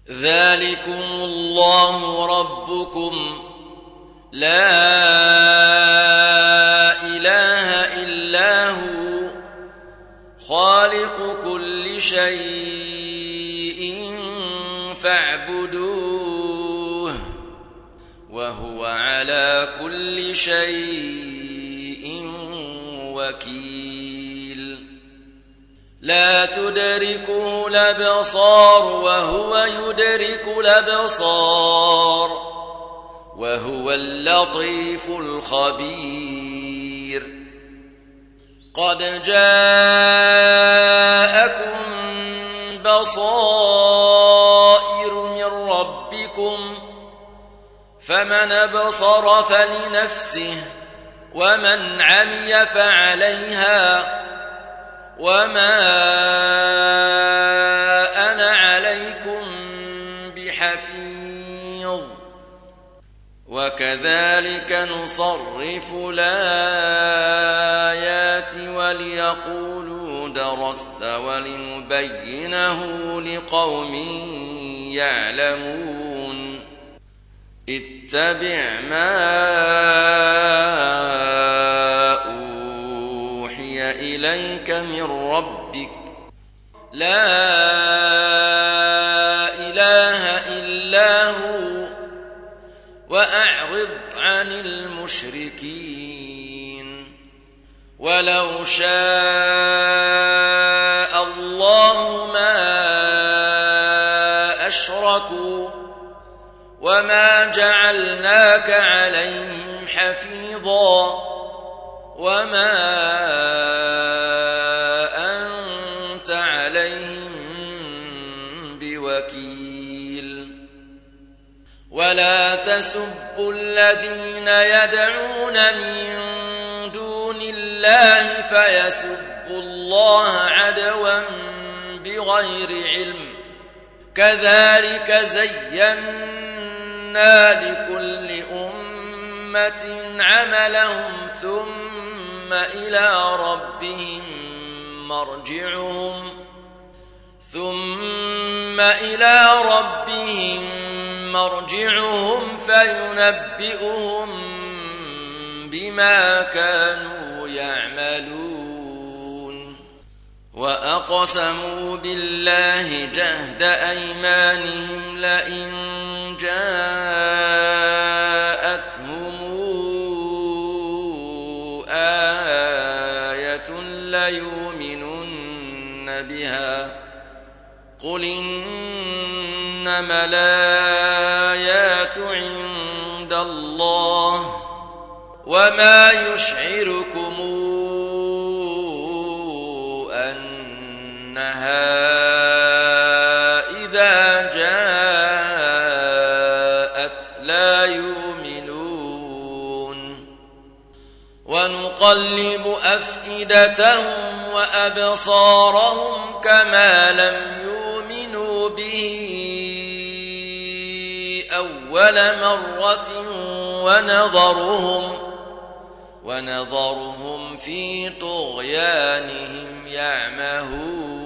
ذلكم الله ربكم لا إله إلا هو خالق كل شيء فاعبدوه وهو على كل شيء وكيل لا تدركه الأبصار وهو يدرك الأبصار وهو اللطيف الخبير قد جاءكم بصائر من ربكم فمن أبصر فلنفسه ومن عمي فعليها وما أنا عليكم بحفيظ وكذلك نصرف الآيات وليقولوا درست ولنبينه لقوم يعلمون اتبع ما أوحي إليك من ربك لا إله إلا هو وأعرض عن المشركين ولو شاء الله ما أشركوا وما جعلناك عليهم حفيظا وما أنت عليهم بوكيل ولا تسبوا الذين يدعون من دون الله فيسبوا الله عدوا بغير علم كذلك زينا لكل أمة عملهم ثم إلى ربهم مرجعهم فينبئهم بما كانوا يعملون وأقسموا بالله جهد أيمانهم لئن جاءتهم آية ليؤمنن بها قل إنما الآيات عند الله وما يشعركم أنها إذا جاءت لا يؤمنون ونقلب أفئدتهم وأبصارهم كما لم يؤمنوا به أول مرة ونظرهم في طغيانهم يعمهون